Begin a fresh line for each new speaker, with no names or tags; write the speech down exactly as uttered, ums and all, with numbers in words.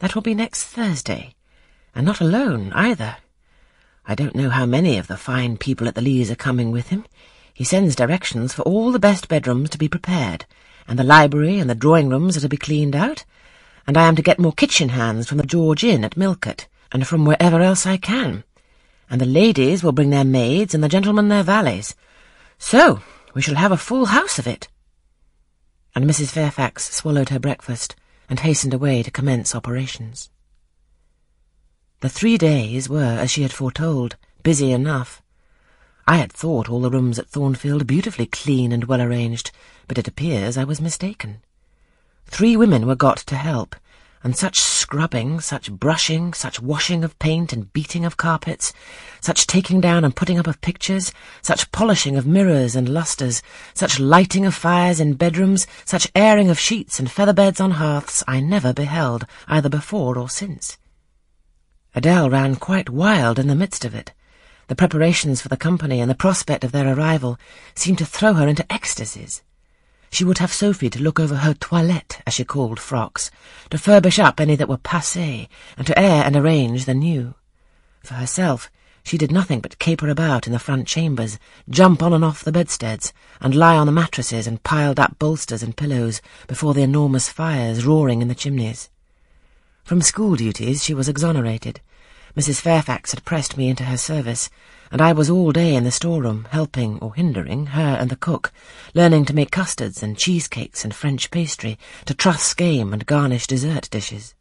That will be next Thursday, and not alone either. I don't know how many of the fine people at the Lees are coming with him. He sends directions for all the best bedrooms to be prepared, and the library and the drawing-rooms are to be cleaned out, and I am to get more kitchen hands from the George Inn at Millcote, and from wherever else I can, and the ladies will bring their maids and the gentlemen their valets. So we shall have a full house of it." And Missus Fairfax swallowed her breakfast and hastened away to commence operations. The three days were, as she had foretold, busy enough. I had thought all the rooms at Thornfield beautifully clean and well arranged, but it appears I was mistaken. Three women were got to help, and such scrubbing, such brushing, such washing of paint and beating of carpets, such taking down and putting up of pictures, such polishing of mirrors and lustres, such lighting of fires in bedrooms, such airing of sheets and feather-beds on hearths, I never beheld, either before or since. Adele ran quite wild in the midst of it. The preparations for the company and the prospect of their arrival seemed to throw her into ecstasies. She would have Sophie to look over her toilette, as she called frocks, to furbish up any that were passé, and to air and arrange the new. For herself, she did nothing but caper about in the front chambers, jump on and off the bedsteads, and lie on the mattresses and piled-up bolsters and pillows before the enormous fires roaring in the chimneys. From school duties she was exonerated. Missus Fairfax had pressed me into her service, and I was all day in the storeroom, helping or hindering her and the cook, learning to make custards and cheesecakes and French pastry, to truss game and garnish dessert dishes.